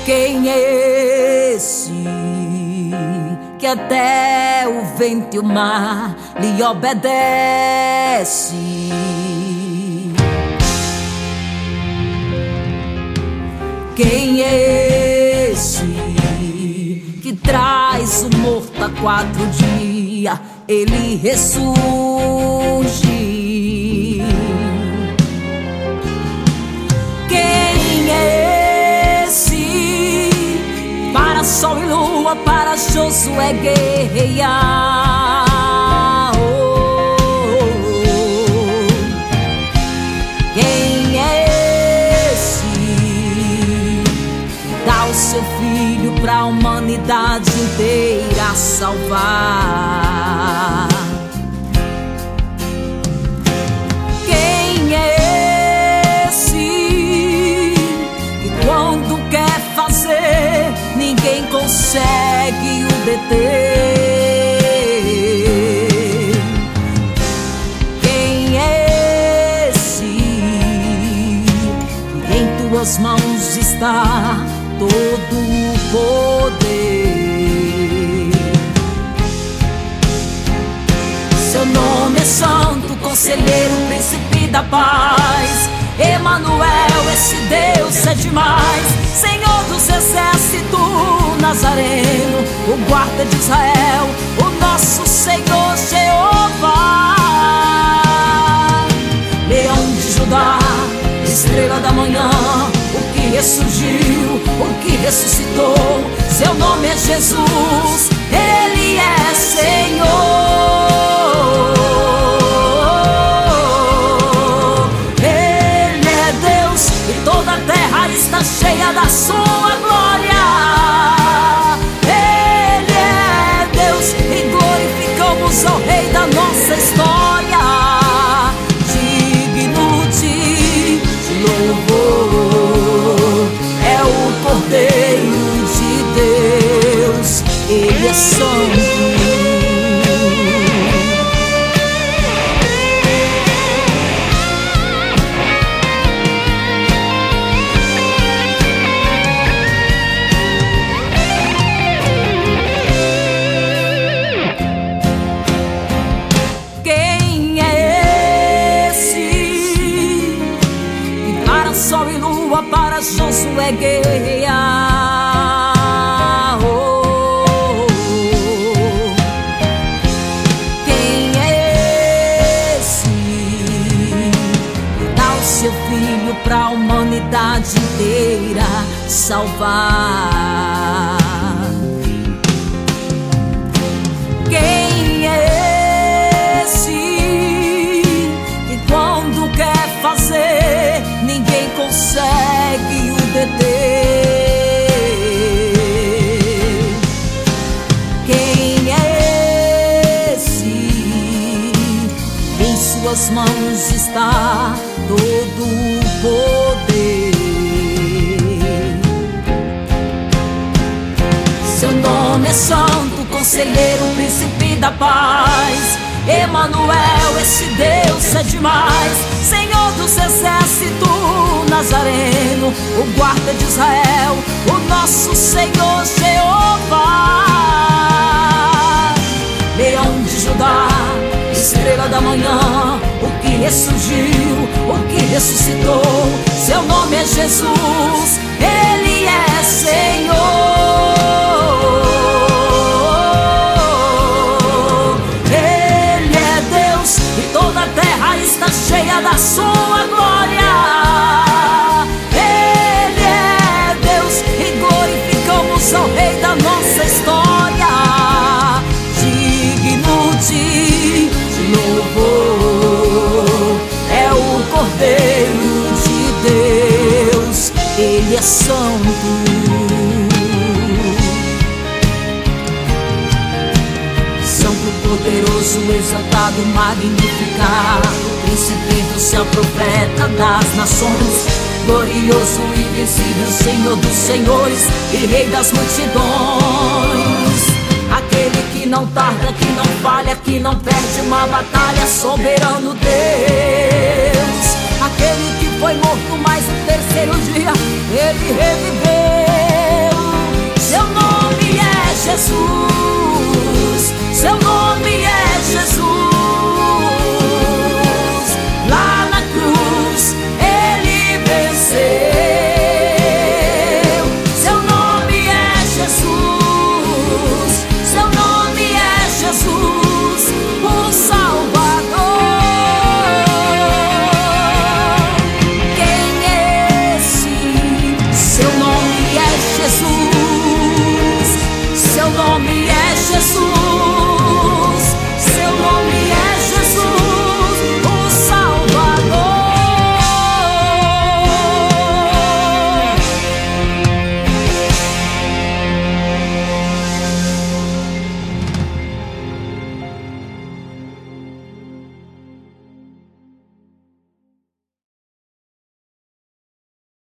Quem é esse que até o vento e o mar lhe obedece? Quem é esse que traz o morto a 4 dias, ele ressurge? Quem é esse para sol e lua, para Josué guerrear? Quem é esse que dá o seu filho para a humanidade inteira salvar? Quem é esse que quando quer fazer ninguém consegue o deter? Quem é esse que em tuas mãos está todo o poder? Seu nome é Santo, Conselheiro, Príncipe da Paz, Emanuel, esse Deus é demais. Senhor dos exércitos, Nazareno, o guarda de Israel, o nosso Senhor Jeová. Leão de Judá, estrela da manhã, o que ressurgiu, o que ressuscitou. Seu nome é Jesus, Ele é Senhor. Está cheia da sua glória. Ele é Deus e glorificamos ao Rei da nossa história. Digno de louvor é o Cordeiro de Deus. Ele é santo. Sol e lua para Josué guerrear. Quem é esse que dá o seu filho para a humanidade inteira salvar? Quem é esse que quando quer fazer ninguém consegue o deter? Quem é esse? Em suas mãos está todo o poder. Seu nome é Santo, Conselheiro, Príncipe da Paz, Emanuel, esse Deus é demais. Senhor dos exércitos, Nazareno, o guarda de Israel, o nosso Senhor Jeová. Leão de Judá, estrela da manhã, o que ressurgiu, o que ressuscitou. Seu nome é Jesus, Ele é Senhor. Está cheia da sua glória. Ele é Deus e glorificamos ao Rei da nossa história. Digno de louvor é o Cordeiro de Deus. Ele é santo. Poderoso, exaltado, magnificado, príncipe do céu, profeta das nações, glorioso, invencível, Senhor dos senhores e Rei das multidões. Aquele que não tarda, que não falha, que não perde uma batalha, soberano Deus. Aquele que foi morto, mas o